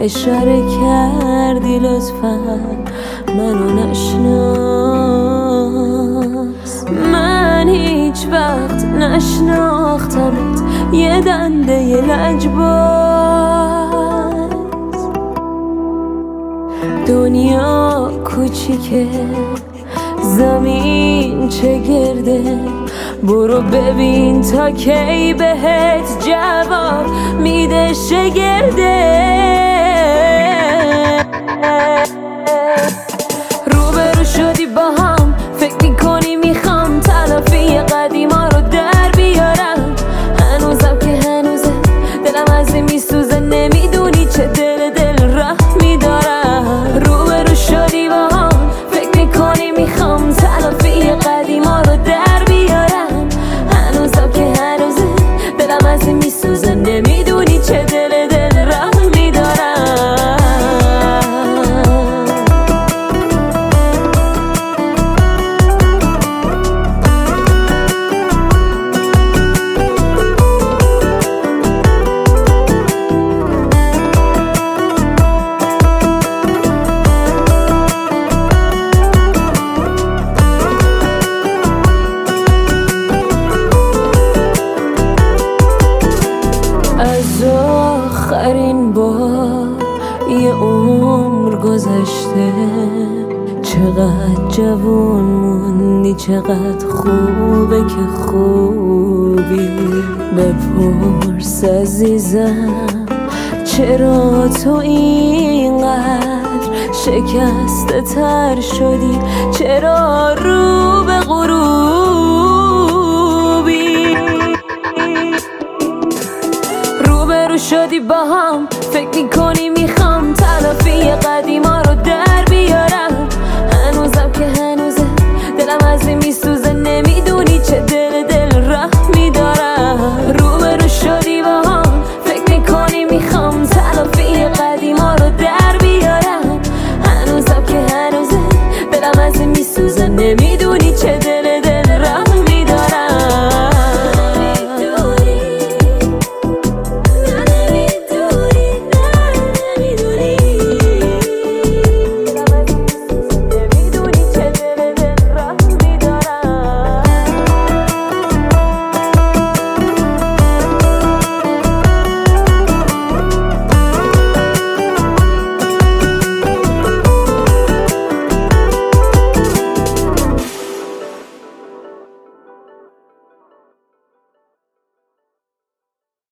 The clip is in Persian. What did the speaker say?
اشاره کردی لطفا منو نشناس. من هیچ وقت نشناختمت، یه دنده یه لجباز. دنیا کوچیکه زمین چه گرده، برو ببین تا کی بهت جواب میده شگرده. روبرو شدی با هم، فکر میکنی میخوام تلافی قدیما رو در بیارم. هنوزم که هنوزه دلم از این میسوزه، نمیدونی چه دل راه میدارم. روبرو شدی با هم، فکر میکنی میخوام تلافی قدیما رو در بیارم. هنوزم که هنوزه دلم از این میسوزه، نمیدونی چه دل راه میدارم. از آخرین بار یه عمر گذشته، چقدر جوون موندی، چقدر خوبه که خوبی. بپرس عزیزم چرا تو اینقدر شکسته تر شدی، چرا رو به غروبی. روبرو شدی با هم، فکر میکنی